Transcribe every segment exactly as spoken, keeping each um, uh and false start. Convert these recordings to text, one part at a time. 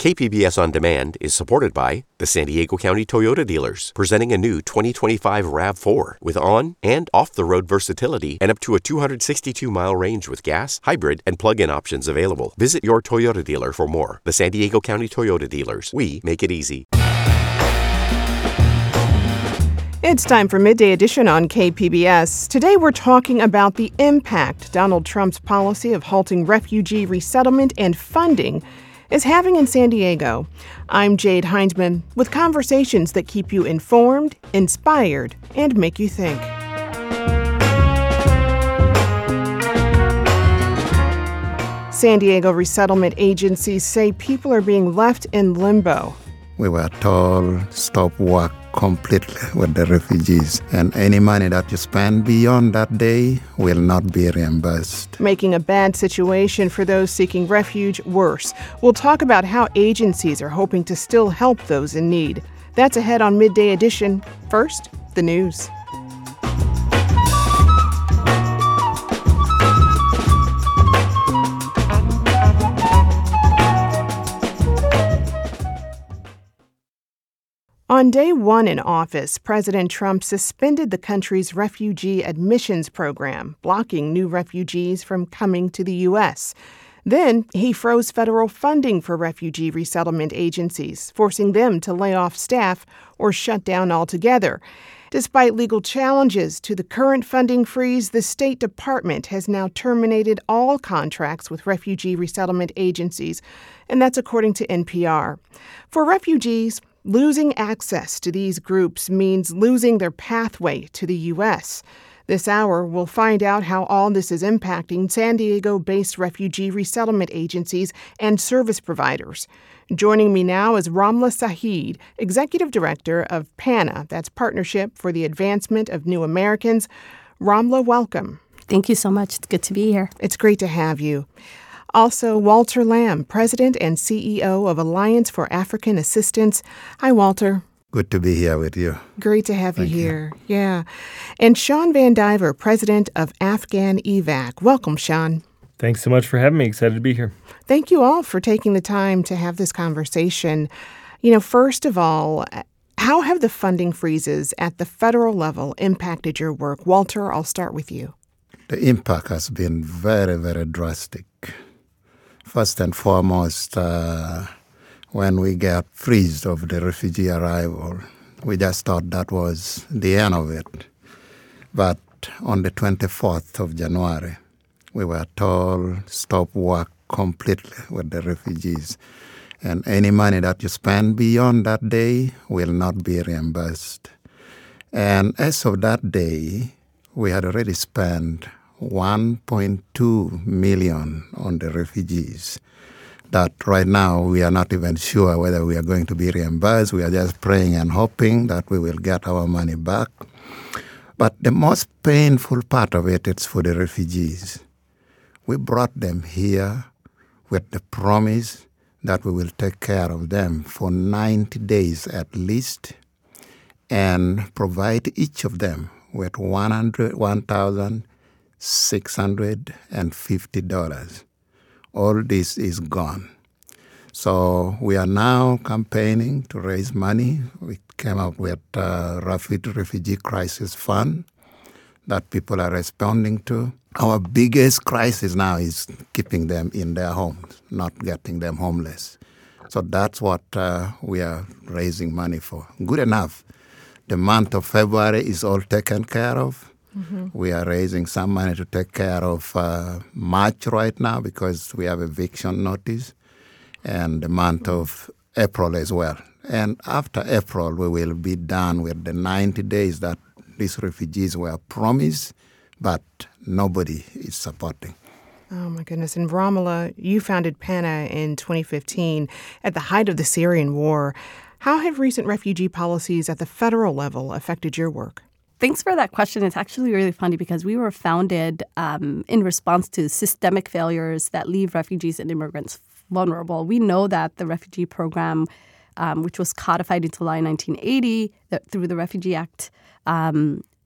K P B S On Demand is supported by the San Diego County Toyota dealers, presenting a new twenty twenty-five RAV four with on- and off-the-road versatility and up to a two hundred sixty-two mile range with gas, hybrid, and plug-in options available. Visit your Toyota dealer for more. The San Diego County Toyota dealers. We make it easy. It's time for Midday Edition on K P B S. Today we're talking about the impact Donald Trump's policy of halting refugee resettlement and funding is having in San Diego. I'm Jade Heinzman with conversations that keep you informed, inspired, and make you think. San Diego resettlement agencies say people are being left in limbo. We were told stop work completely with the refugees, and any money that you spend beyond that day will not be reimbursed. Making a bad situation for those seeking refuge worse. We'll talk about how agencies are hoping to still help those in need. That's ahead on Midday Edition. First, the news. On day one in office, President Trump suspended the country's refugee admissions program, blocking new refugees from coming to the U S. Then he froze federal funding for refugee resettlement agencies, forcing them to lay off staff or shut down altogether. Despite legal challenges to the current funding freeze, the State Department has now terminated all contracts with refugee resettlement agencies, and that's according to N P R. For refugees, losing access to these groups means losing their pathway to the U S. This hour, we'll find out how all this is impacting San Diego-based refugee resettlement agencies and service providers. Joining me now is Ramla Saeed, Executive Director of PANA, that's Partnership for the Advancement of New Americans. Ramla, welcome. Thank you so much. It's good to be here. It's great to have you. Also, Walter Lamb, President and C E O of Alliance for African Assistance. Hi, Walter. Good to be here with you. Great to have Thank you here. You. Yeah. And Sean Van Diver, President of Afghan E V A C. Welcome, Sean. Thanks so much for having me. Excited to be here. Thank you all for taking the time to have this conversation. You know, first of all, how have the funding freezes at the federal level impacted your work? Walter, I'll start with you. The impact has been very, very drastic. First and foremost, uh, when we got freeze of the refugee arrival, we just thought that was the end of it. But on the twenty-fourth of January, we were told stop work completely with the refugees. And any money that you spend beyond that day will not be reimbursed. And as of that day, we had already spent one point two million dollars on the refugees. That right now we are not even sure whether we are going to be reimbursed. We are just praying and hoping that we will get our money back. But the most painful part of it is for the refugees. We brought them here with the promise that we will take care of them for ninety days at least and provide each of them with one hundred, one thousand six hundred fifty dollars. All this is gone. So we are now campaigning to raise money. We came up with a Rapid Refugee Crisis Fund that people are responding to. Our biggest crisis now is keeping them in their homes, not getting them homeless. So that's what uh, we are raising money for. Good enough. The month of February is all taken care of. Mm-hmm. We are raising some money to take care of uh, March right now because we have eviction notice, and the month of April as well. And after April, we will be done with the ninety days that these refugees were promised, but nobody is supporting. Oh, my goodness. And Ramla, you founded PANA in twenty fifteen at the height of the Syrian war. How have recent refugee policies at the federal level affected your work? Thanks for that question. It's actually really funny because we were founded um, in response to systemic failures that leave refugees and immigrants vulnerable. We know that the refugee program, um, which was codified into law in nineteen eighty the, through the Refugee Act, um,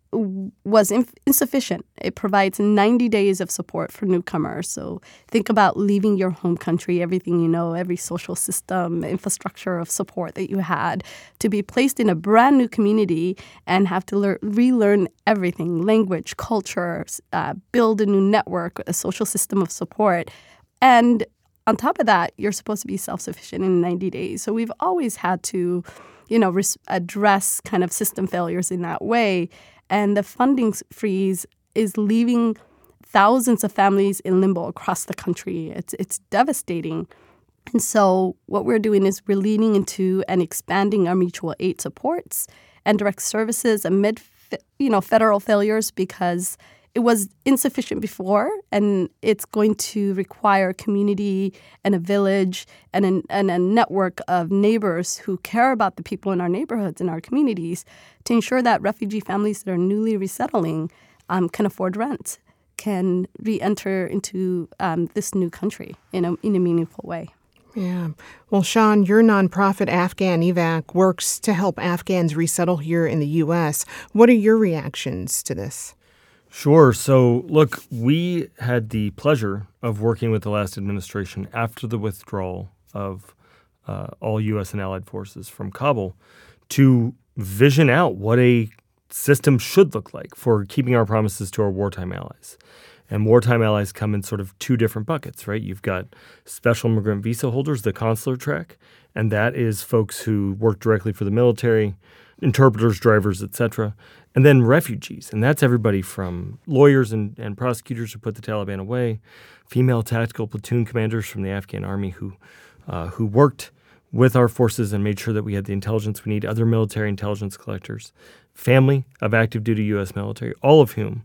was inf- insufficient. It provides ninety days of support for newcomers. So think about leaving your home country, everything you know, every social system, infrastructure of support that you had, to be placed in a brand new community and have to lear- relearn everything, language, culture, uh, build a new network, a social system of support. And on top of that, you're supposed to be self-sufficient in ninety days. So we've always had to, you know, res- address kind of system failures in that way. And the funding freeze is leaving thousands of families in limbo across the country. It's it's devastating. And so what we're doing is we're leaning into and expanding our mutual aid supports and direct services amid, you know, federal failures because it was insufficient before, and it's going to require a community and a village and a, and a network of neighbors who care about the people in our neighborhoods and our communities to ensure that refugee families that are newly resettling um, can afford rent, can re-enter into um, this new country in a, in a meaningful way. Yeah. Well, Sean, your nonprofit Afghan Evac works to help Afghans resettle here in the U S. What are your reactions to this? Sure. So, look, we had the pleasure of working with the last administration after the withdrawal of uh, all U S and allied forces from Kabul to vision out what a system should look like for keeping our promises to our wartime allies. And wartime allies come in sort of two different buckets, right? You've got special immigrant visa holders, the consular track, and that is folks who work directly for the military, interpreters, drivers, et cetera. And then refugees, and that's everybody from lawyers and, and prosecutors who put the Taliban away, female tactical platoon commanders from the Afghan army who uh, who worked with our forces and made sure that we had the intelligence we need, other military intelligence collectors, family of active duty U S military, all of whom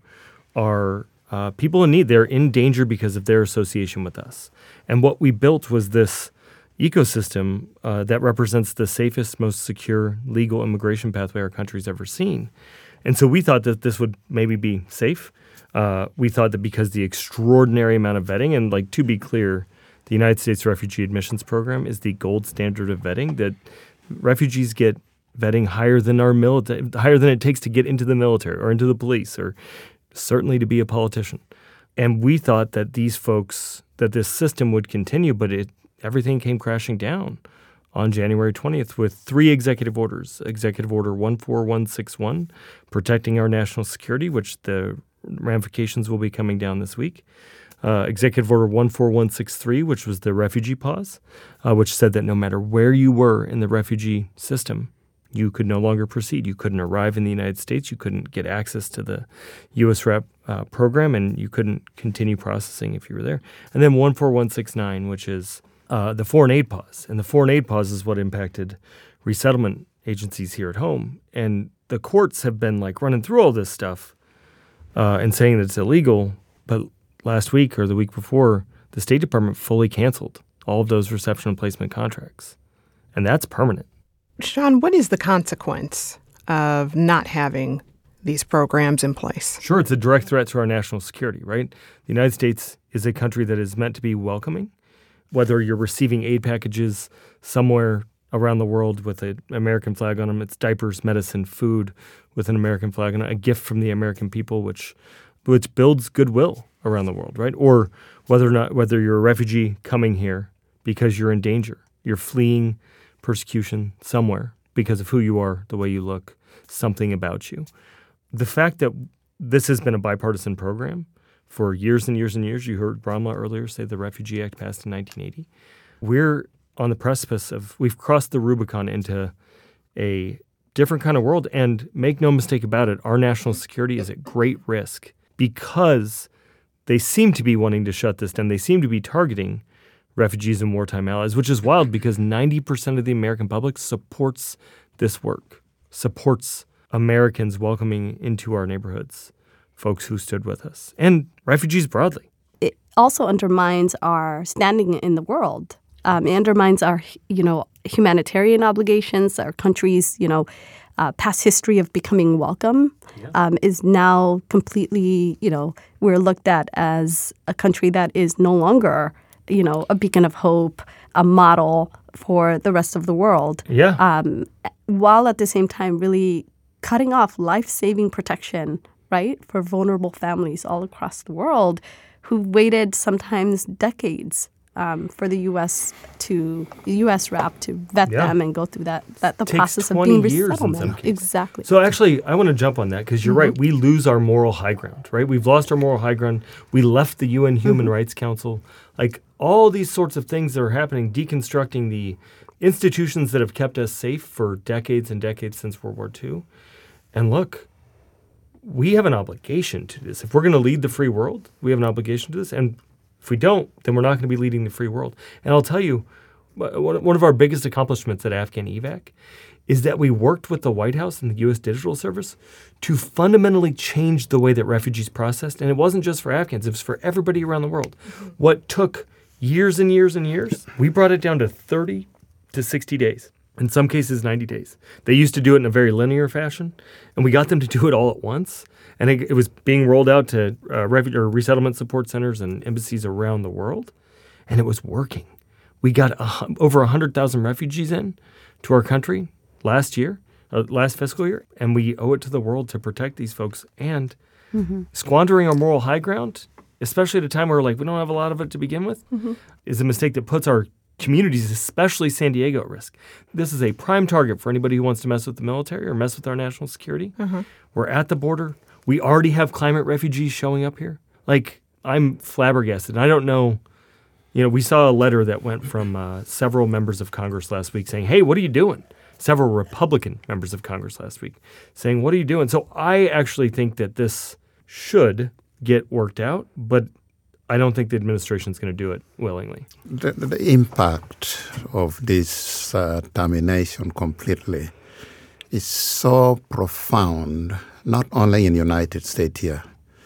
are uh, people in need. They're in danger because of their association with us. And what we built was this ecosystem uh, that represents the safest, most secure legal immigration pathway our country's ever seen. And so we thought that this would maybe be safe. Uh, we thought that because the extraordinary amount of vetting, and like to be clear, the United States Refugee Admissions Program is the gold standard of vetting, that refugees get vetting higher than our military, higher than it takes to get into the military or into the police or certainly to be a politician. And we thought that these folks, that this system would continue, but it everything came crashing down on January twentieth with three executive orders. Executive Order one four one six one, protecting our national security, which the ramifications will be coming down this week. Uh, Executive Order one four one six three, which was the refugee pause, uh, which said that no matter where you were in the refugee system, you could no longer proceed. You couldn't arrive in the United States. You couldn't get access to the U S R E P uh, program, and you couldn't continue processing if you were there. And then one four one six nine, which is Uh, the foreign aid pause. And the foreign aid pause is what impacted resettlement agencies here at home. And the courts have been like running through all this stuff uh, and saying that it's illegal. But last week or the week before, the State Department fully canceled all of those reception and placement contracts. And that's permanent. Sean, what is the consequence of not having these programs in place? Sure, it's a direct threat to our national security, right? The United States is a country that is meant to be welcoming. Whether you're receiving aid packages somewhere around the world with an American flag on them, it's diapers, medicine, food with an American flag on it, a gift from the American people, which which builds goodwill around the world, right? Or whether or not whether you're a refugee coming here because you're in danger, you're fleeing persecution somewhere because of who you are, the way you look, something about you. The fact that this has been a bipartisan program for years and years and years. You heard Bramla earlier say the Refugee Act passed in nineteen eighty. We're on the precipice of, we've crossed the Rubicon into a different kind of world. And make no mistake about it, our national security is at great risk because they seem to be wanting to shut this down. They seem to be targeting refugees and wartime allies, which is wild because ninety percent of the American public supports this work, supports Americans welcoming into our neighborhoods folks who stood with us, and refugees broadly. It also undermines our standing in the world. Um, it undermines our, you know, humanitarian obligations. Our country's, you know, uh, past history of becoming welcome yeah. um, is now completely, you know, we're looked at as a country that is no longer, you know, a beacon of hope, a model for the rest of the world. Yeah. Um, while at the same time really cutting off life-saving protection, right, for vulnerable families all across the world who waited sometimes decades um, for the U S to the U S R A P to vet Yeah. them and go through that, that the Takes process of twenty being years in resettlement. some cases. Exactly. So actually, I want to jump on that because you're Mm-hmm. right. We lose our moral high ground, right? We've lost our moral high ground. We left the U N Human Mm-hmm. Rights Council. Like all these sorts of things that are happening, deconstructing the institutions that have kept us safe for decades and decades since World War Two. And look, we have an obligation to this. If we're going to lead the free world, we have an obligation to this. And if we don't, then we're not going to be leading the free world. And I'll tell you, one of our biggest accomplishments at Afghan E V A C is that we worked with the White House and the U S Digital Service to fundamentally change the way that refugees processed. And it wasn't just for Afghans, it was for everybody around the world. Mm-hmm. What took years and years and years, we brought it down to thirty to sixty days. In some cases, ninety days. They used to do it in a very linear fashion, and we got them to do it all at once. And it, it was being rolled out to uh, refugee or resettlement support centers and embassies around the world, and it was working. We got a, over one hundred thousand refugees in to our country last year, uh, last fiscal year, and we owe it to the world to protect these folks. And mm-hmm. squandering our moral high ground, especially at a time where like we don't have a lot of it to begin with, mm-hmm. is a mistake that puts our communities, especially San Diego, at risk. This is a prime target for anybody who wants to mess with the military or mess with our national security. Mm-hmm. We're at the border. We already have climate refugees showing up here. Like, I'm flabbergasted. I don't know. You know, we saw a letter that went from uh, several members of Congress last week saying, hey, what are you doing? Several Republican members of Congress last week saying, what are you doing? So I actually think that this should get worked out, but I don't think the administration is going to do it willingly. The, the impact of this uh, termination completely is so profound, not only in the United States here.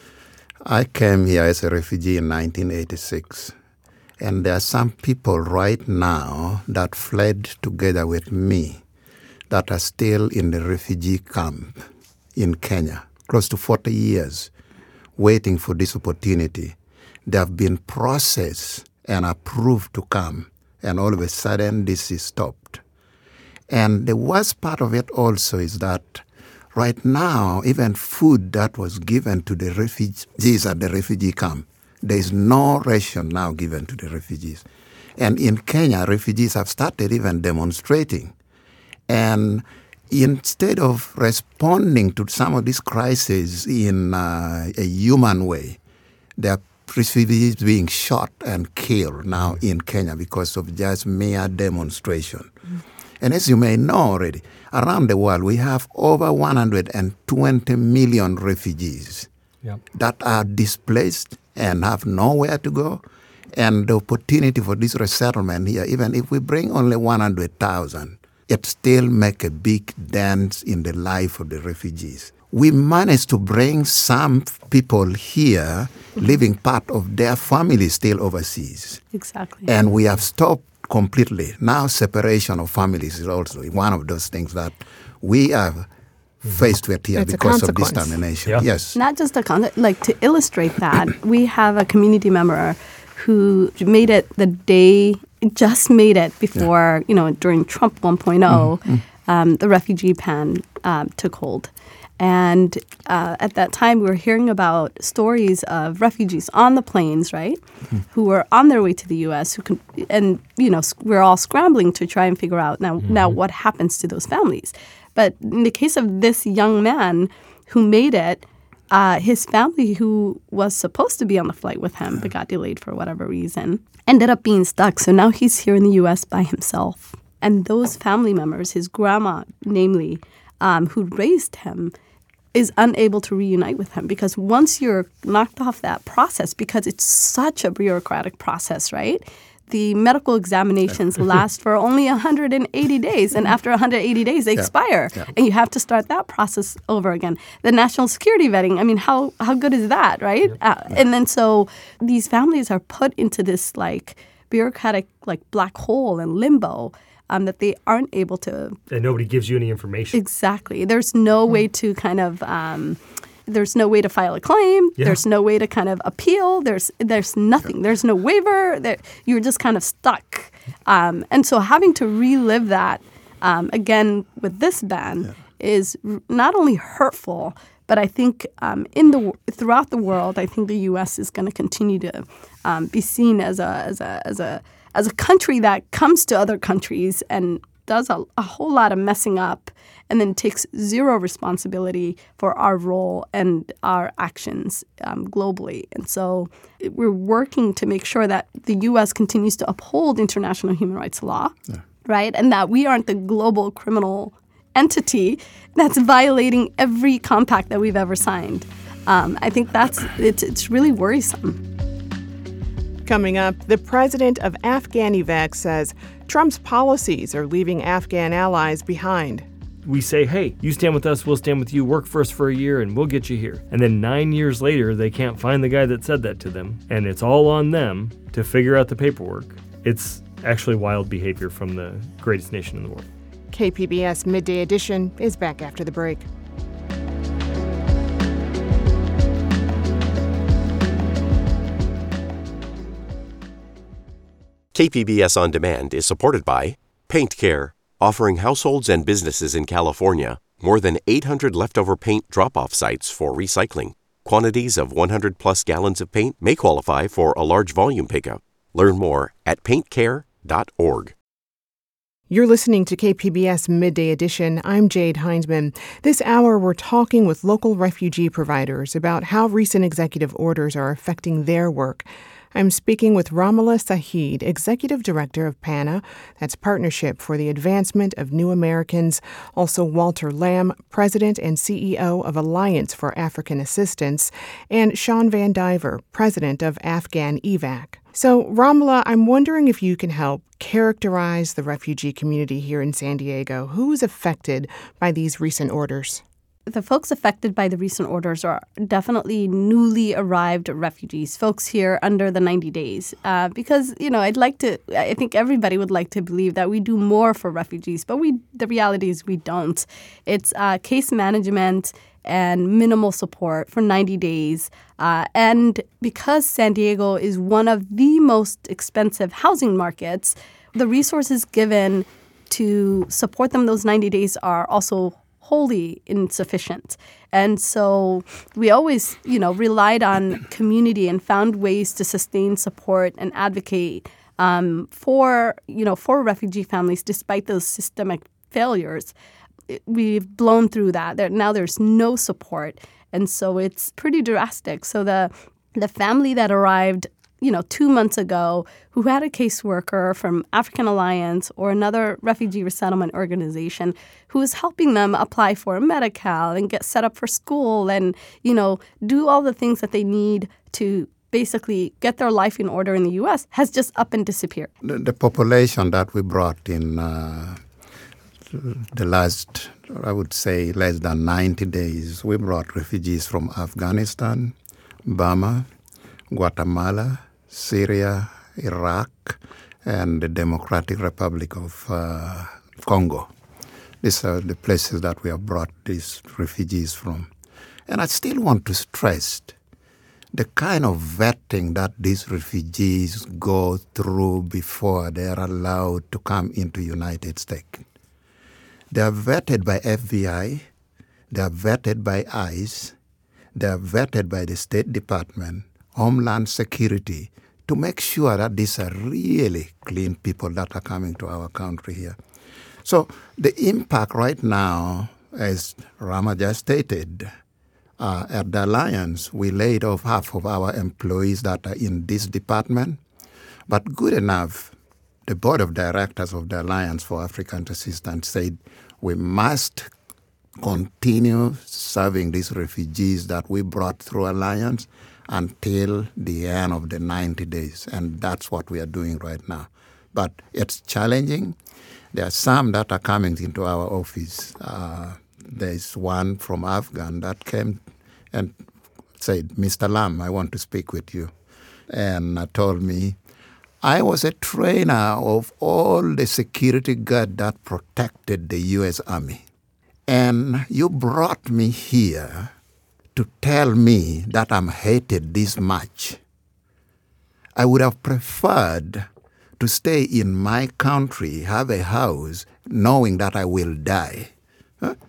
I came here as a refugee in nineteen eighty-six, and there are some people right now that fled together with me that are still in the refugee camp in Kenya, close to forty years, waiting for this opportunity. They have been processed and approved to come, and all of a sudden this is stopped. And the worst part of it also is that right now, even food that was given to the refugees at the refugee camp, there is no ration now given to the refugees. And in Kenya, refugees have started even demonstrating. And instead of responding to some of these crises in uh, a human way, they are refugees being shot and killed now in Kenya because of just mere demonstration. Mm. And as you may know already, around the world we have over one hundred twenty million refugees yep. that are displaced and have nowhere to go. And the opportunity for this resettlement here, even if we bring only one hundred thousand, it still make a big dent in the life of the refugees. We managed to bring some people here, leaving part of their family still overseas. Exactly. And we have stopped completely. Now separation of families is also one of those things that we are faced with here it's because of this termination. Yeah. Yes. Not just a con- like to illustrate that, we have a community member who made it the day, just made it before, yeah. you know, during Trump one point oh, mm-hmm. um, the refugee ban um, took hold. And uh, at that time, we were hearing about stories of refugees on the planes, right, mm-hmm. who were on their way to the U S, who can, and, you know, we're all scrambling to try and figure out now, mm-hmm. now what happens to those families. But in the case of this young man who made it, uh, his family, who was supposed to be on the flight with him but got delayed for whatever reason, ended up being stuck. So now he's here in the U S by himself. And those family members, his grandma, namely, um, who raised him, is unable to reunite with him because once you're knocked off that process, because it's such a bureaucratic process, right? The medical examinations last for only one hundred eighty days, and after one hundred eighty days, they yeah. expire, yeah. and you have to start that process over again. The national security vetting, I mean, how how good is that, right? Yeah. Uh, and then so these families are put into this like bureaucratic like black hole and limbo. Um, that they aren't able to... And nobody gives you any information. Exactly. There's no mm. way to kind of... Um, there's no way to file a claim. Yeah. There's no way to kind of appeal. There's there's nothing. There's no waiver. There, you're just kind of stuck. Um, and so having to relive that, um, again, with this ban, yeah. is not only hurtful, but I think um, in the throughout the world, I think the U S is going to continue to um, be seen as a as a as a as a country that comes to other countries and does a, a whole lot of messing up, and then takes zero responsibility for our role and our actions um, globally. And so we're working to make sure that the U S continues to uphold international human rights law, yeah. right, and that we aren't the global criminal entity that's violating every compact that we've ever signed. Um, I think that's it's, it's really worrisome. Coming up, the president of Afghanivac says Trump's policies are leaving Afghan allies behind. We say, hey, you stand with us, we'll stand with you, work for us for a year, and we'll get you here. And then nine years later, they can't find the guy that said that to them, and it's all on them to figure out the paperwork. It's actually wild behavior from the greatest nation in the world. K P B S Midday Edition is back after the break. K P B S On Demand is supported by Paint Care, offering households and businesses in California more than eight hundred leftover paint drop-off sites for recycling. Quantities of one hundred plus gallons of paint may qualify for a large volume pickup. Learn more at paint care dot org. You're listening to K P B S Midday Edition. I'm Jade Heinzman. This hour, we're talking with local refugee providers about how recent executive orders are affecting their work. I'm speaking with Ramala Saheed, Executive Director of PANA, that's Partnership for the Advancement of New Americans, also Walter Lamb, President and C E O of Alliance for African Assistance, and Sean Van Diver, President of Afghan E V A C. So, Ramala, I'm wondering if you can help characterize the refugee community here in San Diego. Who is affected by these recent orders? The folks affected by the recent orders are definitely newly arrived refugees, folks here under the ninety days. Uh, because, you know, I'd like to, I think everybody would like to believe that we do more for refugees, but we, the reality is we don't. It's uh, case management and minimal support for ninety days. Uh, and because San Diego is one of the most expensive housing markets, the resources given to support them those ninety days are also wholly insufficient. And so we always, you know, relied on community and found ways to sustain support and advocate um, for, you know, for refugee families despite those systemic failures. We've blown through that. There, now there's no support. And so it's pretty drastic. So the the family that arrived, you know, two months ago, who had a caseworker from African Alliance or another refugee resettlement organization who was helping them apply for Medi-Cal and get set up for school and, you know, do all the things that they need to basically get their life in order in the U S, has just up and disappeared. The, the population that we brought in uh, the last, I would say, less than ninety days, we brought refugees from Afghanistan, Burma, Guatemala, Syria, Iraq, and the Democratic Republic of uh, Congo. These are the places that we have brought these refugees from. And I still want to stress the kind of vetting that these refugees go through before they are allowed to come into the United States. They are vetted by F B I, they are vetted by ICE, they are vetted by the State Department, Homeland Security, to make sure that these are really clean people that are coming to our country here. So the impact right now, as Rama just stated, uh, at the Alliance, we laid off half of our employees that are in this department. But good enough, the board of directors of the Alliance for African Assistance said we must continue serving these refugees that we brought through Alliance until the end of the ninety days. And that's what we are doing right now. But it's challenging. There are some that are coming into our office. Uh, there's one from Afghan that came and said, Mister Lam, I want to speak with you. And uh, told me, I was a trainer of all the security guard that protected the U S Army. And you brought me here to tell me that I'm hated this much. I would have preferred to stay in my country, have a house, knowing that I will die. Huh?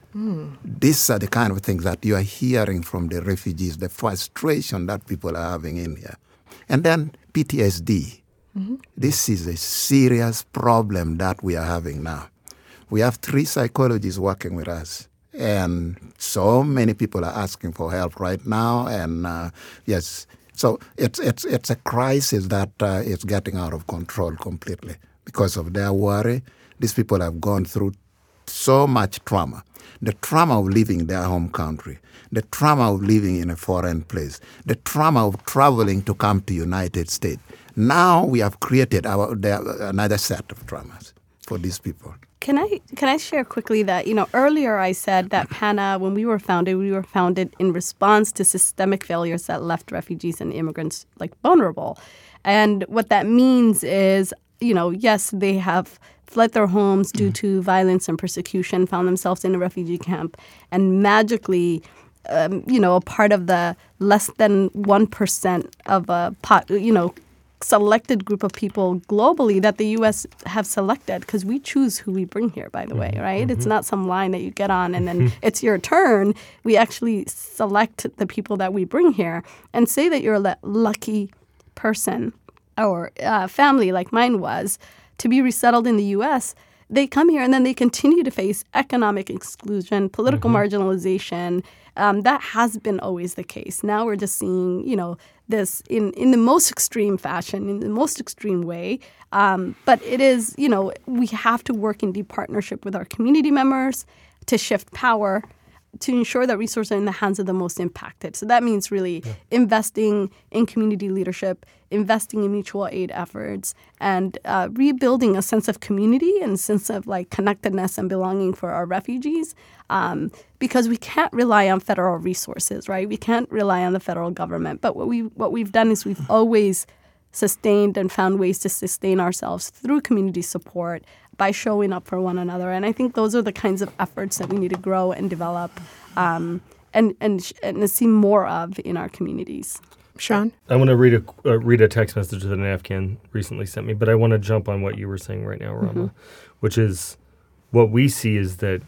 Mm. These are the kind of things that you are hearing from the refugees, the frustration that people are having in here. And then P T S D. Mm-hmm. This is a serious problem that we are having now. We have three psychologists working with us. And so many people are asking for help right now. And uh, yes, so it's it's it's a crisis that uh, is getting out of control completely because of their worry. These people have gone through so much trauma. The trauma of leaving their home country, the trauma of living in a foreign place, the trauma of traveling to come to United States. Now we have created our the, another set of traumas for these people. Can I can I share quickly that, you know, earlier I said that PANA, when we were founded, we were founded in response to systemic failures that left refugees and immigrants like vulnerable. And what that means is, you know, yes, they have fled their homes due to violence and persecution, found themselves in a refugee camp, and magically, um, you know, a part of the less than one percent of a, pot, you know, selected group of people globally that the U S have selected, because we choose who we bring here, by the way, right? Mm-hmm. It's not some line that you get on and then it's your turn. We actually select the people that we bring here and say that you're a lucky person or uh, family like mine was to be resettled in the U S. They come here and then they continue to face economic exclusion, political mm-hmm. marginalization. Um, that has been always the case. Now we're just seeing, you know, this in, in the most extreme fashion, in the most extreme way. Um, but it is, you know, we have to work in deep partnership with our community members to shift power, to ensure that resources are in the hands of the most impacted. So that means really yeah. investing in community leadership, investing in mutual aid efforts, and uh, rebuilding a sense of community and a sense of like connectedness and belonging for our refugees. Um, because we can't rely on federal resources, right? We can't rely on the federal government. But what we what we've done is we've always sustained and found ways to sustain ourselves through community support by showing up for one another. And I think those are the kinds of efforts that we need to grow and develop um, and, and, and see more of in our communities. Sean? I want to read a uh, read a text message that an Afghan recently sent me, but I want to jump on what you were saying right now, Rama, mm-hmm. which is what we see is that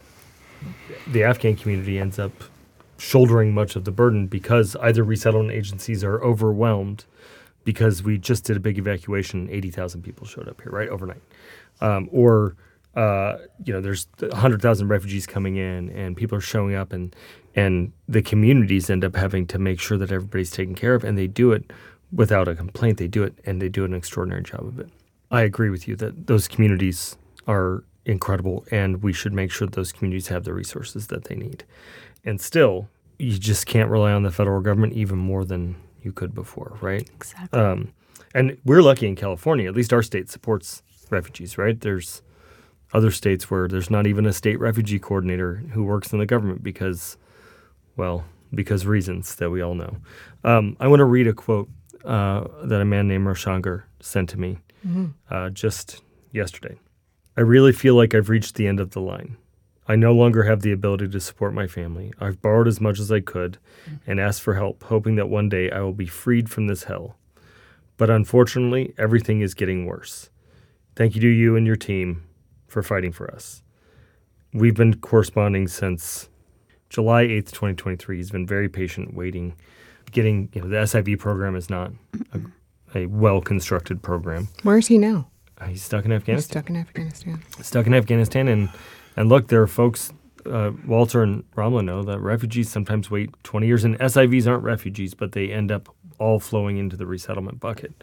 the Afghan community ends up shouldering much of the burden because either resettlement agencies are overwhelmed because we just did a big evacuation, eighty thousand people showed up here, right, overnight. Um, or, uh, you know, there's one hundred thousand refugees coming in and people are showing up and and the communities end up having to make sure that everybody's taken care of, and they do it without a complaint. They do it, and they do an extraordinary job of it. I agree with you that those communities are incredible, and we should make sure that those communities have the resources that they need. And still, you just can't rely on the federal government even more than you could before, right? Exactly. Um, and we're lucky in California. At least our state supports refugees, right? There's other states where there's not even a state refugee coordinator who works in the government because, well, because reasons that we all know. Um, I want to read a quote uh, that a man named Roshankar sent to me mm-hmm. uh, just yesterday. I really feel like I've reached the end of the line. I no longer have the ability to support my family. I've borrowed as much as I could and asked for help, hoping that one day I will be freed from this hell. But unfortunately, everything is getting worse. Thank you to you and your team for fighting for us. We've been corresponding since July eighth, twenty twenty-three. He's been very patient, waiting, getting, you know, the S I V program is not a, a well-constructed program. Where is he now? Uh, he's stuck in Afghanistan. He's stuck in Afghanistan. Stuck in Afghanistan. And, and look, there are folks, uh, Walter and Ramla know, that refugees sometimes wait twenty years. And S I Vs aren't refugees, but they end up all flowing into the resettlement bucket.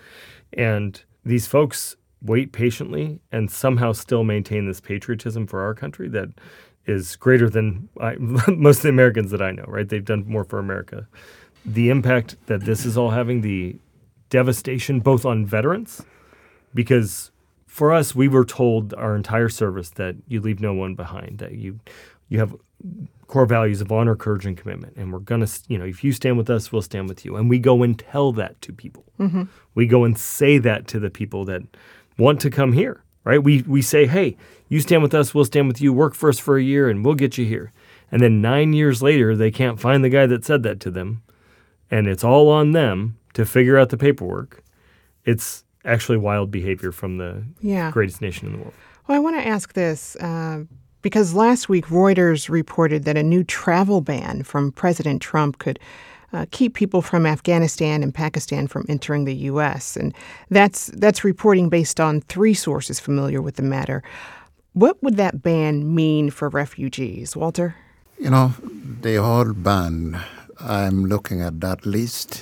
And these folks wait patiently and somehow still maintain this patriotism for our country that is greater than I, most of the Americans that I know, right? They've done more for America. The impact that this is all having, the devastation both on veterans, because for us, we were told our entire service that you leave no one behind, that you you have core values of honor, courage, and commitment. And we're going to, you know, if you stand with us, we'll stand with you. And we go and tell that to people. Mm-hmm. We go and say that to the people that want to come here, right? We we say, hey, you stand with us, we'll stand with you, work for us for a year, and we'll get you here. And then nine years later, they can't find the guy that said that to them, and it's all on them to figure out the paperwork. It's actually wild behavior from the yeah. greatest nation in the world. Well, I want to ask this. Uh, Because last week, Reuters reported that a new travel ban from President Trump could uh, keep people from Afghanistan and Pakistan from entering the U S. And that's that's reporting based on three sources familiar with the matter. What would that ban mean for refugees, Walter? You know, the whole ban, I'm looking at that list.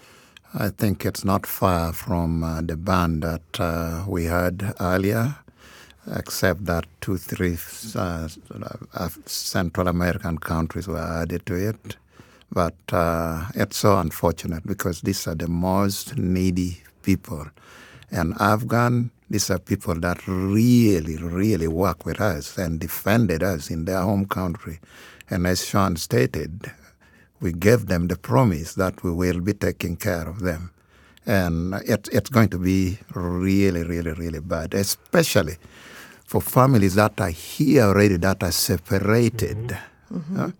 I think it's not far from uh, the ban that uh, we had earlier, except that two, three uh, uh, Central American countries were added to it. But uh, it's so unfortunate because these are the most needy people. And Afghan, these are people that really, really work with us and defended us in their home country. And as Sean stated, we gave them the promise that we will be taking care of them. And it, it's going to be really, really, really bad, especially for families that are here already, that are separated. Mm-hmm. Uh,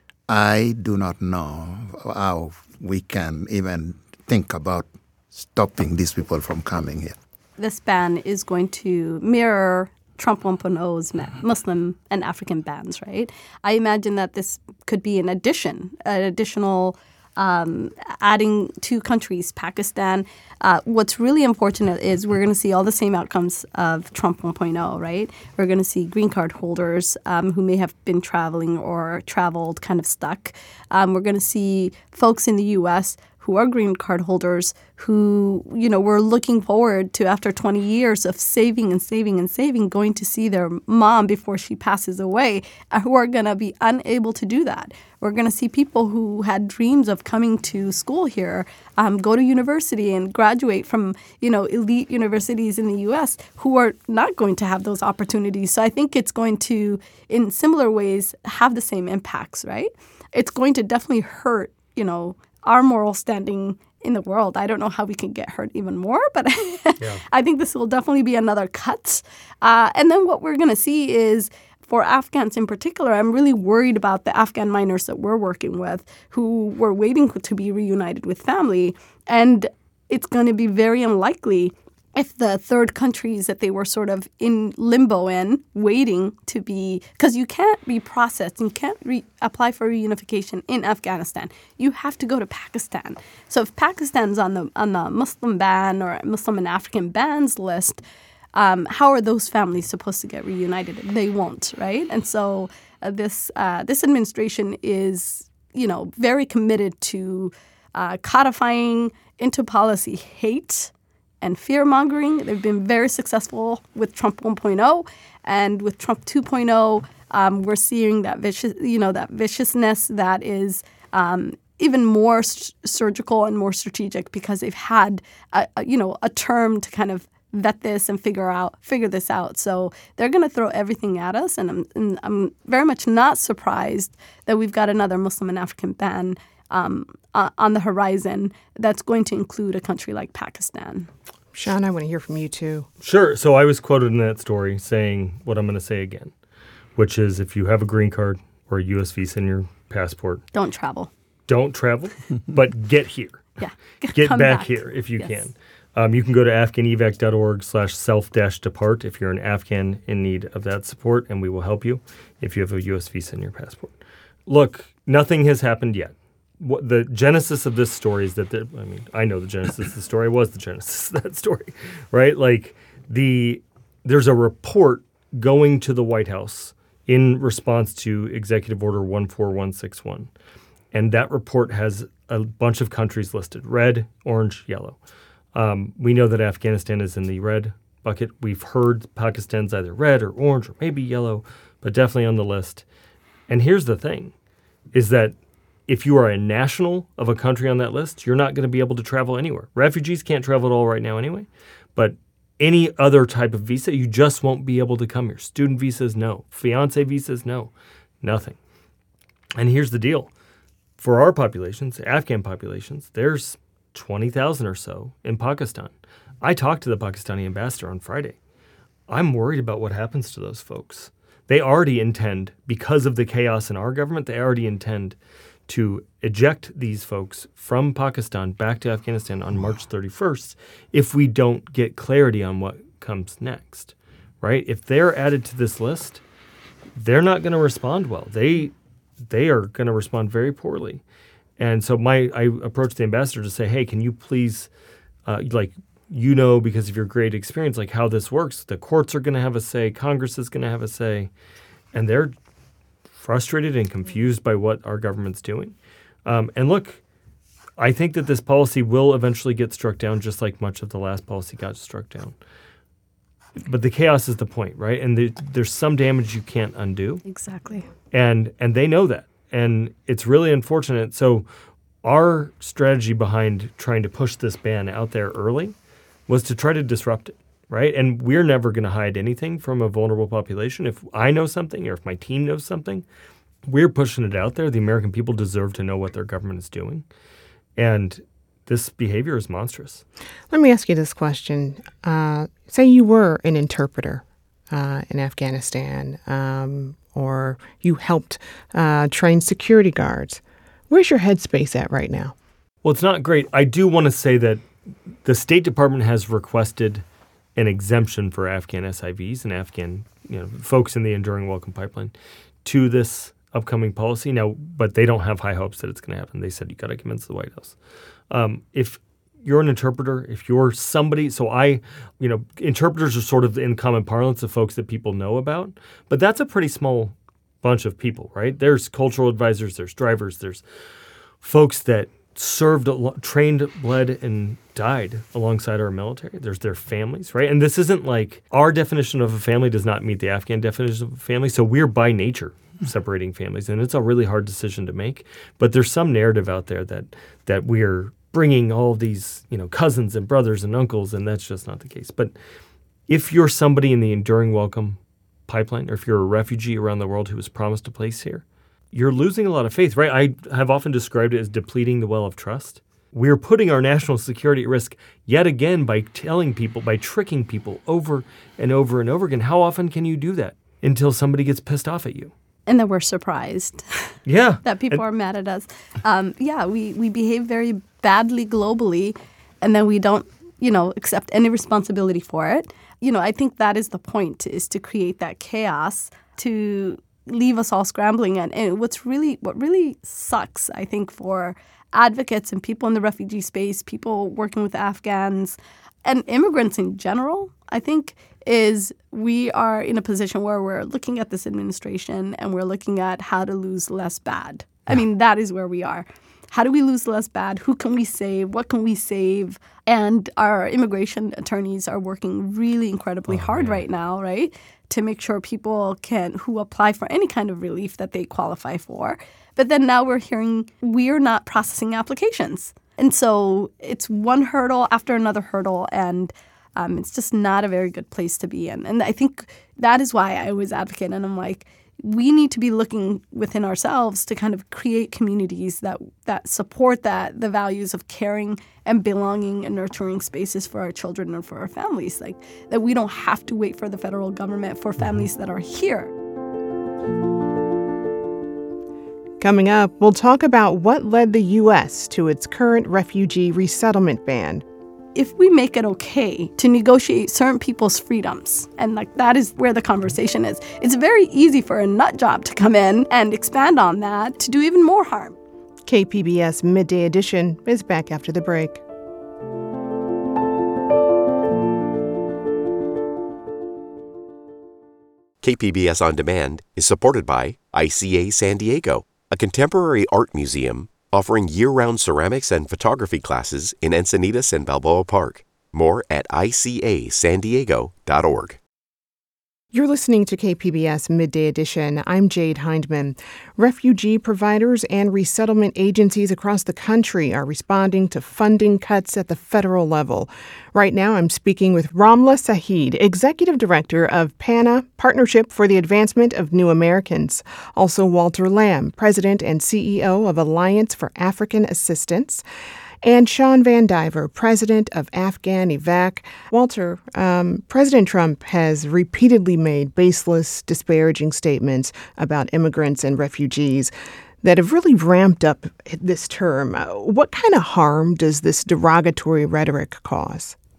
I do not know how we can even think about stopping these people from coming here. This ban is going to mirror Trump one point oh's Muslim and African bans, right? I imagine that this could be an addition, an additional um, adding two countries, Pakistan. Uh, what's really unfortunate is we're going to see all the same outcomes of Trump one point oh, right? We're going to see green card holders um, who may have been traveling or traveled kind of stuck. Um, we're going to see folks in the U S who are green card holders who, you know, were looking forward to, after twenty years of saving and saving and saving, going to see their mom before she passes away, uh, who are going to be unable to do that. We're going to see people who had dreams of coming to school here, um, go to university and graduate from, you know, elite universities in the U S who are not going to have those opportunities. So I think it's going to, in similar ways, have the same impacts, right? It's going to definitely hurt, you know, our moral standing in the world. I don't know how we can get hurt even more, but yeah. I think this will definitely be another cut. Uh, and then what we're going to see is, for Afghans in particular, I'm really worried about the Afghan minors that we're working with who were waiting to be reunited with family. And it's going to be very unlikely if the third countries that they were sort of in limbo in, waiting to be, because you can't be processed, you can't re- apply for reunification in Afghanistan. You have to go to Pakistan. So if Pakistan's on the on the Muslim ban or Muslim and African bans list, um, how are those families supposed to get reunited? They won't, right? And so uh, this uh, this administration is, you know, very committed to uh, codifying into policy hate and fear-mongering. They've been very successful with Trump one point oh, and with Trump two point oh, um, we're seeing that vicious, you know, that viciousness that is um, even more st- surgical and more strategic because they've had, a, a, you know, a term to kind of vet this and figure out, figure this out. So they're going to throw everything at us, and I'm, and I'm very much not surprised that we've got another Muslim and African ban Um, uh, on the horizon that's going to include a country like Pakistan. Sean, I want to hear from you too. Sure. So I was quoted in that story saying what I'm going to say again, which is if you have a green card or a U S visa in your passport, don't travel. Don't travel, but get here. Yeah. Get back, back here if you yes. can. Um, you can go to afghanevac.org slash self-depart if you're an Afghan in need of that support, and we will help you if you have a U S visa in your passport. Look, nothing has happened yet. What the genesis of this story is that, the, I mean, I know the genesis of the story. I was the genesis of that story, right? Like, the there's a report going to the White House in response to Executive Order one four one six one. And that report has a bunch of countries listed, red, orange, yellow. Um, we know that Afghanistan is in the red bucket. We've heard Pakistan's either red or orange or maybe yellow, but definitely on the list. And here's the thing, is that if you are a national of a country on that list, you're not going to be able to travel anywhere. Refugees can't travel at all right now anyway. But any other type of visa, you just won't be able to come here. Student visas, no. Fiancé visas, no. Nothing. And here's the deal. For our populations, Afghan populations, there's twenty thousand or so in Pakistan. I talked to the Pakistani ambassador on Friday. I'm worried about what happens to those folks. They already intend, because of the chaos in our government, they already intend to eject these folks from Pakistan back to Afghanistan on March thirty-first if we don't get clarity on what comes next, right? If they're added to this list, they're not going to respond well. They they are going to respond very poorly. And so my I approached the ambassador to say, hey, can you please, uh, like, you know, because of your great experience, like how this works. The courts are going to have a say. Congress is going to have a say. And they're frustrated and confused by what our government's doing. Um, and look, I think that this policy will eventually get struck down, just like much of the last policy got struck down. But the chaos is the point, right? And the, there's some damage you can't undo. Exactly. And and they know that. And it's really unfortunate. So our strategy behind trying to push this ban out there early was to try to disrupt it, right? And we're never going to hide anything from a vulnerable population. If I know something or if my team knows something, we're pushing it out there. The American people deserve to know what their government is doing. And this behavior is monstrous. Let me ask you this question. Uh, say you were an interpreter uh, in Afghanistan, um, or you helped uh, train security guards. Where's your headspace at right now? Well, it's not great. I do want to say that the State Department has requested an exemption for Afghan S I Vs and Afghan, you know, folks in the Enduring Welcome Pipeline to this upcoming policy now, but they don't have high hopes that it's going to happen. They said you got to convince the White House. Um, if you're an interpreter, if you're somebody, so I, you know, interpreters are sort of in common parlance the folks that people know about, but that's a pretty small bunch of people, right? There's cultural advisors, there's drivers, there's folks that served, trained, bled, and died alongside our military. There's their families, right? And this isn't like our definition of a family does not meet the Afghan definition of a family, so we're by nature separating families, and it's a really hard decision to make. But there's some narrative out there that that we're bringing all these, you know, cousins and brothers and uncles, and that's just not the case. But if you're somebody in the Enduring Welcome Pipeline, or if you're a refugee around the world who was promised a place here, you're losing a lot of faith, right? I have often described it as depleting the well of trust. We're putting our national security at risk yet again by telling people, by tricking people over and over and over again. How often can you do that until somebody gets pissed off at you? And then we're surprised yeah. that people and, are mad at us. Um, yeah, we, we behave very badly globally, and then we don't, you know, accept any responsibility for it. You know, I think that is the point, is to create that chaos, to leave us all scrambling. And, and what's really, what really sucks, I think, for advocates and people in the refugee space, people working with Afghans, and immigrants in general, I think, is we are in a position where we're looking at this administration and we're looking at how to lose less bad. I mean, that is where we are. How do we lose less bad? Who can we save? What can we save? And our immigration attorneys are working really incredibly oh, hard man. right now, right, to make sure people can, who apply for any kind of relief that they qualify for. But then now we're hearing we're not processing applications. And so it's one hurdle after another hurdle, and um, it's just not a very good place to be in. And I think that is why I always advocate, and I'm like, we need to be looking within ourselves to kind of create communities that that support that, the values of caring and belonging and nurturing spaces for our children and for our families. Like, that we don't have to wait for the federal government for families that are here. Coming up, we'll talk about what led the U S to its current refugee resettlement ban. If we make it okay to negotiate certain people's freedoms, and like that is where the conversation is, it's very easy for a nut job to come in and expand on that to do even more harm. K P B S Midday Edition is back after the break. K P B S On Demand is supported by I C A San Diego, a contemporary art museum offering year-round ceramics and photography classes in Encinitas and Balboa Park. More at I C A san diego dot org. You're listening to K P B S Midday Edition. I'm Jade Hindman. Refugee providers and resettlement agencies across the country are responding to funding cuts at the federal level. Right now, I'm speaking with Ramla Saeed, Executive Director of PANA, Partnership for the Advancement of New Americans. Also, Walter Lamb, President and C E O of Alliance for African Assistance. And Sean Van Diver, president of Afghan Evac. Walter, um, President Trump has repeatedly made baseless, disparaging statements about immigrants and refugees that have really ramped up this term. What kind of harm does this derogatory rhetoric cause?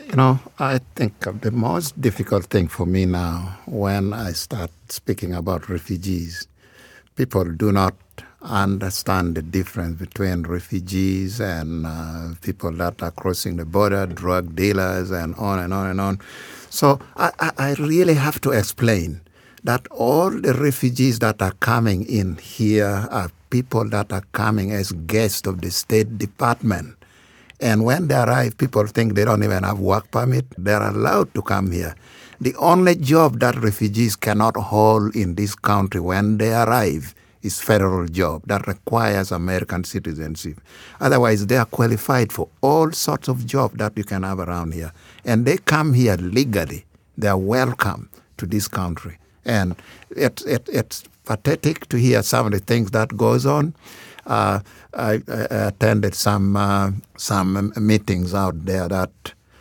You know, I think the most difficult thing for me now when I start speaking about refugees, people do not understand the difference between refugees and uh, people that are crossing the border, drug dealers, and on and on and on. So I, I, I really have to explain that all the refugees that are coming in here are people that are coming as guests of the State Department. And when they arrive, people think they don't even have work permit. They're allowed to come here. The only job that refugees cannot hold in this country when they arrive is federal job that requires American citizenship. Otherwise, they are qualified for all sorts of jobs that you can have around here. And they come here legally. They are welcome to this country. And it, it, it's pathetic to hear some of the things that goes on. Uh, I, I attended some uh, some meetings out there that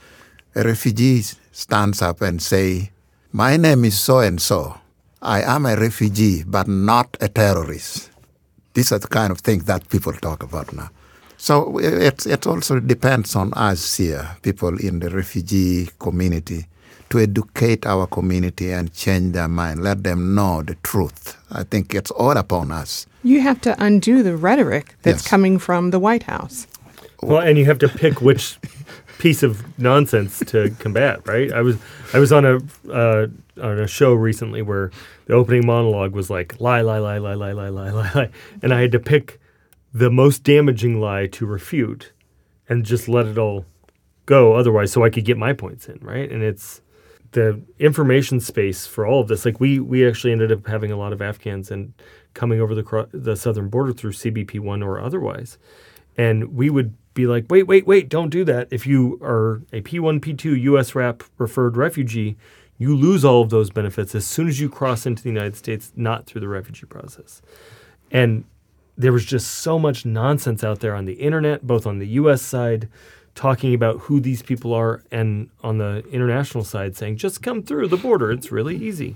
a refugee stands up and say, "My name is so-and-so. I am a refugee, but not a terrorist." These are the kind of things that people talk about now. So it, it also depends on us here, people in the refugee community, to educate our community and change their mind, let them know the truth. I think it's all upon us. You have to undo the rhetoric that's Yes. coming from the White House. Well, and you have to pick which piece of nonsense to combat, right? I was I was on a uh, on a show recently where the opening monologue was like lie, lie, lie, lie, lie, lie, lie, lie, lie, and I had to pick the most damaging lie to refute, and just let it all go. Otherwise, so I could get my points in, right? And it's the information space for all of this. Like we we actually ended up having a lot of Afghans and coming over the cro- the southern border through C B P one or otherwise. And we would be like, wait, wait, wait, don't do that. If you are a P one, P two U S R A P referred refugee, you lose all of those benefits as soon as you cross into the United States, not through the refugee process. And there was just so much nonsense out there on the internet, both on the U S side, talking about who these people are, and on the international side saying, just come through the border. It's really easy.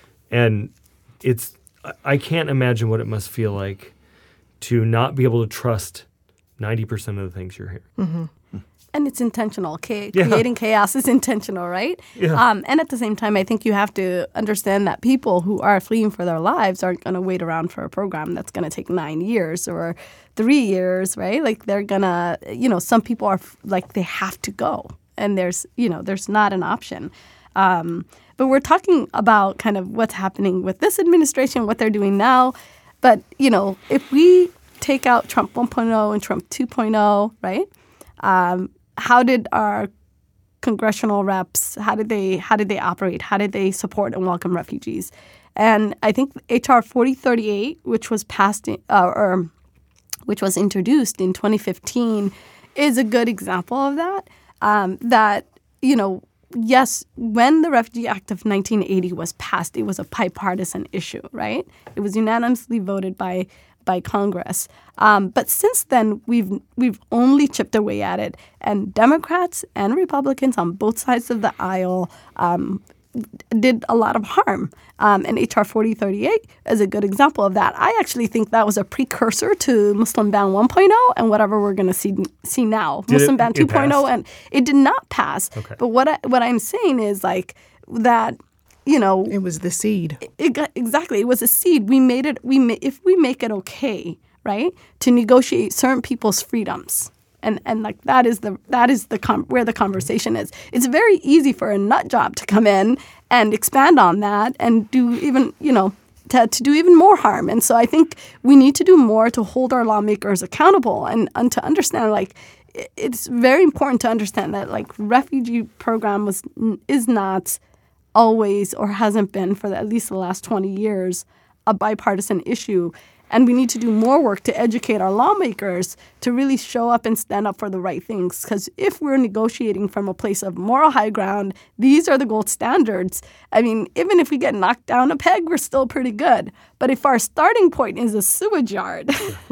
And it's, I can't imagine what it must feel like to not be able to trust ninety percent of the things you're hearing. Mm-hmm. And it's intentional. Cha- Yeah. Creating chaos is intentional, right? Yeah. Um, and at the same time, I think you have to understand that people who are fleeing for their lives aren't going to wait around for a program that's going to take nine years or three years, right? Like they're going to, you know, some people are f- like they have to go. And there's, you know, there's not an option. Um, but we're talking about kind of what's happening with this administration, what they're doing now. But, you know, if we take out Trump one point oh and Trump two point oh, right? Um, how did our congressional reps, how did they how did they operate? How did they support and welcome refugees? And I think H R forty thirty-eight, which was passed in, uh, or which was introduced in twenty fifteen, is a good example of that. Um, that, you know, yes, when the Refugee Act of nineteen eighty was passed, it was a bipartisan issue, right? It was unanimously voted by by Congress. Um, but since then, we've we've only chipped away at it, and Democrats and Republicans on both sides of the aisle um, did a lot of harm. Um, and H R forty thirty-eight is a good example of that. I actually think that was a precursor to Muslim Ban one point oh and whatever we're going to see see now. Did Muslim it- Ban it two point oh, passed? and it did not pass. Okay. But what I, what I'm saying is like that, you know, It was the seed. it got, exactly. It was a seed. We made it. We ma- if we make it okay, right, to negotiate certain people's freedoms, and and like that is the that is the com- where the conversation is. It's very easy for a nut job to come in and expand on that and do even you know to to do even more harm. And so I think we need to do more to hold our lawmakers accountable and and to understand like. i- It's very important to understand that like refugee program was is not always or hasn't been for the, at least the last twenty years a bipartisan issue. And we need to do more work to educate our lawmakers to really show up and stand up for the right things. Because if we're negotiating from a place of moral high ground, these are the gold standards. I mean, even if we get knocked down a peg, we're still pretty good. But if our starting point is a sewage yard,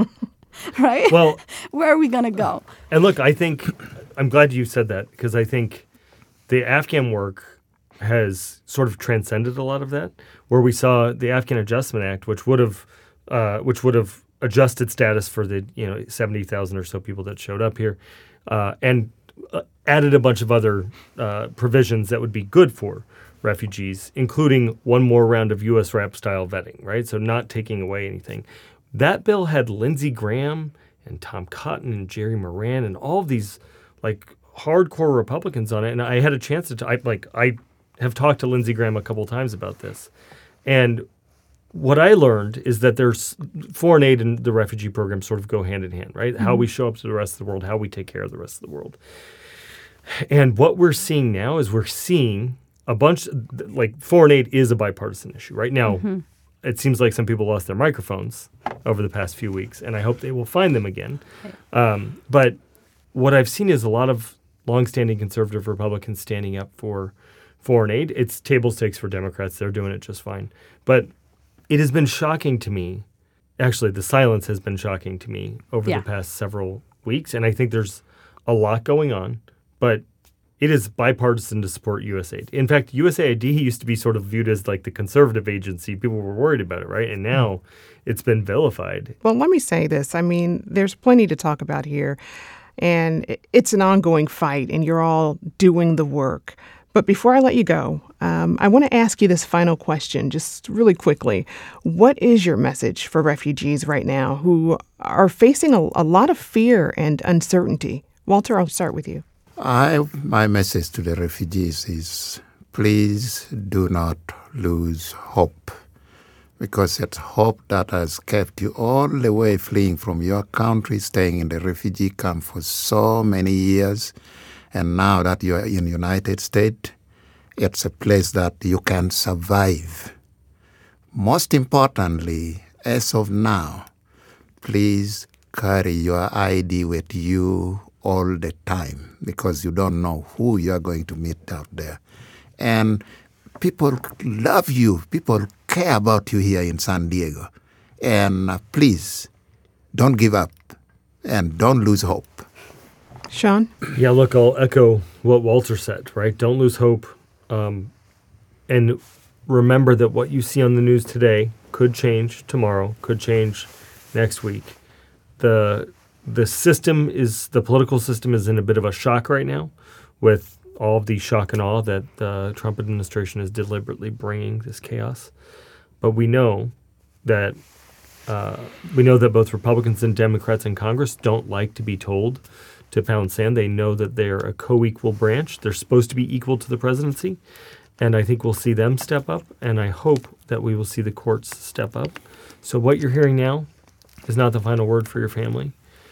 right? Well, where are we going to go? and look, I think I'm glad you said that, because I think the Afghan work has sort of transcended a lot of that, where we saw the Afghan Adjustment Act, which would have uh, which would have adjusted status for the you know seventy thousand or so people that showed up here, uh, and uh, added a bunch of other uh, provisions that would be good for refugees, including one more round of U S R A P-style vetting, right? So not taking away anything. That bill had Lindsey Graham and Tom Cotton and Jerry Moran and all of these like hardcore Republicans on it. And I had a chance to, t- I, like, I have talked to Lindsey Graham a couple times about this. And what I learned is that there's foreign aid and the refugee program sort of go hand in hand, right? Mm-hmm. How we show up to the rest of the world, how we take care of the rest of the world. And what we're seeing now is we're seeing a bunch, like foreign aid is a bipartisan issue. Right now, mm-hmm. it seems like some people lost their microphones over the past few weeks, and I hope they will find them again. Right. Um, but what I've seen is a lot of longstanding conservative Republicans standing up for foreign aid. It's table stakes for Democrats. They're doing it just fine. But it has been shocking to me. Actually, the silence has been shocking to me over yeah. the past several weeks, and I think there's a lot going on. But it is bipartisan to support U S A I D. In fact, U S A I D used to be sort of viewed as like the conservative agency. People were worried about it, right? And now it's been vilified. Well, let me say this. I mean, there's plenty to talk about here. And it's an ongoing fight, and you're all doing the work. But before I let you go, um, I want to ask you this final question, just really quickly. What is your message for refugees right now who are facing a, a lot of fear and uncertainty? Walter, I'll start with you. I, my message to the refugees is please do not lose hope, because it's hope that has kept you all the way fleeing from your country, staying in the refugee camp for so many years. And now that you're in the United States, it's a place that you can survive. Most importantly, as of now, please carry your I D with you all the time, because you don't know who you're going to meet out there. And people love you. People care about you here in San Diego. And uh, please, don't give up and don't lose hope. Sean? Yeah, look, I'll echo what Walter said, right? Don't lose hope. Um, and remember that what you see on the news today could change tomorrow, could change next week. The the system is, the political system is in a bit of a shock right now with all of the shock and awe that the Trump administration is deliberately bringing this chaos. But we know that uh, we know that both Republicans and Democrats in Congress don't like to be told to pound sand. They know that they're a co-equal branch. They're supposed to be equal to the presidency. And I think we'll see them step up. And I hope that we will see the courts step up. So what you're hearing now is not the final word for your family.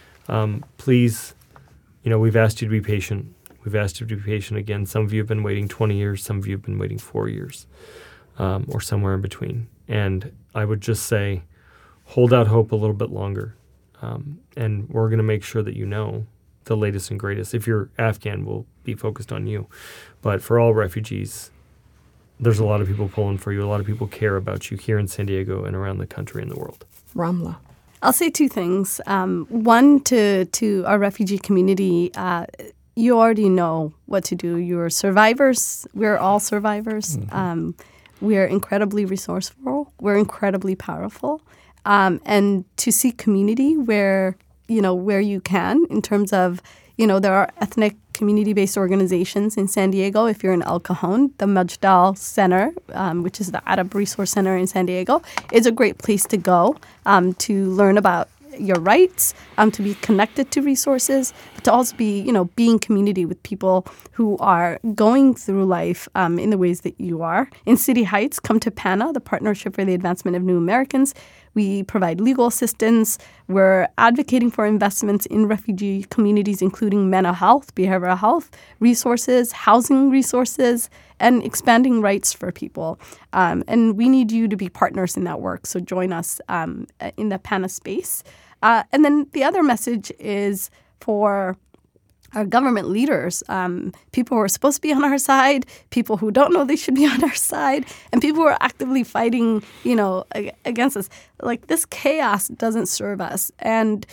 Um, please, you know, we've asked you to be patient. We've asked you to be patient again. Some of you have been waiting twenty years. Some of you have been waiting four years um, or somewhere in between. And I would just say, hold out hope a little bit longer. Um, and we're going to make sure that you know the latest and greatest. If you're Afghan, we'll be focused on you. But for all refugees, there's a lot of people pulling for you. A lot of people care about you here in San Diego and around the country and the world. Ramla. I'll say two things. Um, one, to, to our refugee community, uh, you already know what to do. You're survivors. We're all survivors. Mm-hmm. Um, we're incredibly resourceful. We're incredibly powerful. Um, and to seek community where, you know, where you can, in terms of, you know, there are ethnic community-based organizations in San Diego. If you're in El Cajon, the Majdal Center, um, which is the Arab Resource Center in San Diego, is a great place to go um, to learn about your rights, um, to be connected to resources, but to also be, you know, be in community with people who are going through life um, in the ways that you are. In City Heights, come to PANA, the Partnership for the Advancement of New Americans. We provide legal assistance. We're advocating for investments in refugee communities, including mental health, behavioral health, resources, housing resources, and expanding rights for people. Um, and we need you to be partners in that work. So join us um, in the PANA space. Uh, and then the other message is for our government leaders, um, people who are supposed to be on our side, people who don't know they should be on our side, and people who are actively fighting, you know, against us. Like, this chaos doesn't serve us. And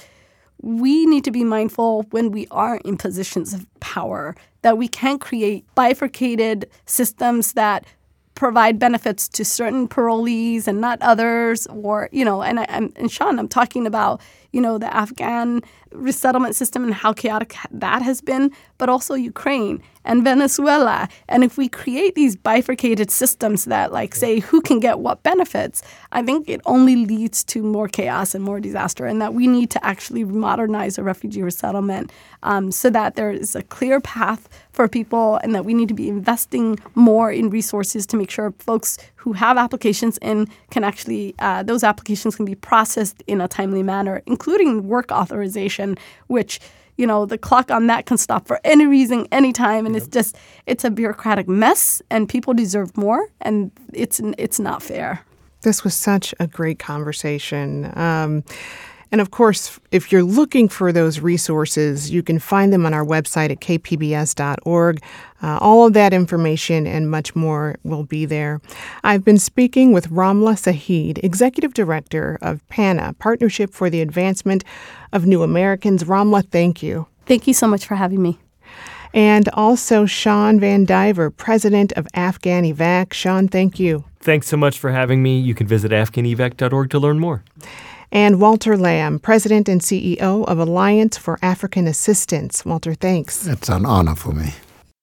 we need to be mindful when we are in positions of power that we can't create bifurcated systems that provide benefits to certain parolees and not others, or, you know, and, I, and Sean, I'm talking about, you know, the Afghan resettlement system and how chaotic that has been, but also Ukraine and Venezuela. And if we create these bifurcated systems that, like, say who can get what benefits, I think it only leads to more chaos and more disaster, and that we need to actually modernize a refugee resettlement um, so that there is a clear path for people, and that we need to be investing more in resources to make sure folks who have applications in can actually, uh, those applications can be processed in a timely manner, including work authorization, which, you know, the clock on that can stop for any reason, anytime. And yep. it's just, it's a bureaucratic mess, and people deserve more, and it's it's not fair. This was such a great conversation. Um, and of course, if you're looking for those resources, you can find them on our website at k p b s dot org. Uh, all of that information and much more will be there. I've been speaking with Ramla Saheed, Executive Director of PANA, Partnership for the Advancement of New Americans. Ramla, thank you. Thank you so much for having me. And also Sean Van Diver, President of Afghan Evac. Sean, thank you. Thanks so much for having me. You can visit afghan evac dot org to learn more. And Walter Lamb, President and C E O of Alliance for African Assistance. Walter, thanks. It's an honor for me.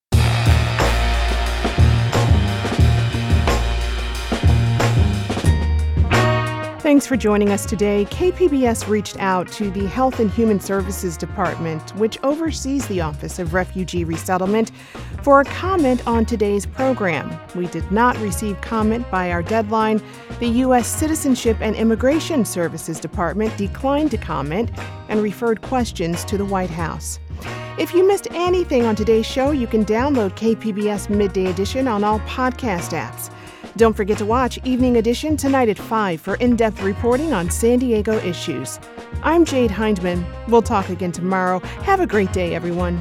Thanks for joining us today. K P B S reached out to the Health and Human Services Department, which oversees the Office of Refugee Resettlement, for a comment on today's program. We did not receive comment by our deadline. The U S Citizenship and Immigration Services Department declined to comment and referred questions to the White House. If you missed anything on today's show, you can download K P B S Midday Edition on all podcast apps. Don't forget to watch Evening Edition tonight at five for in-depth reporting on San Diego issues. I'm Jade Hindman. We'll talk again tomorrow. Have a great day, everyone.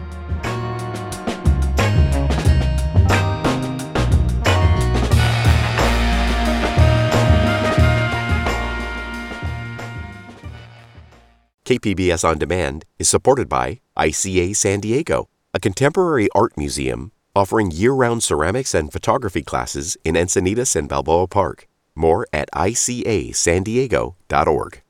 K P B S On Demand is supported by I C A San Diego, a contemporary art museum offering year-round ceramics and photography classes in Encinitas and Balboa Park. More at I C A san diego dot org.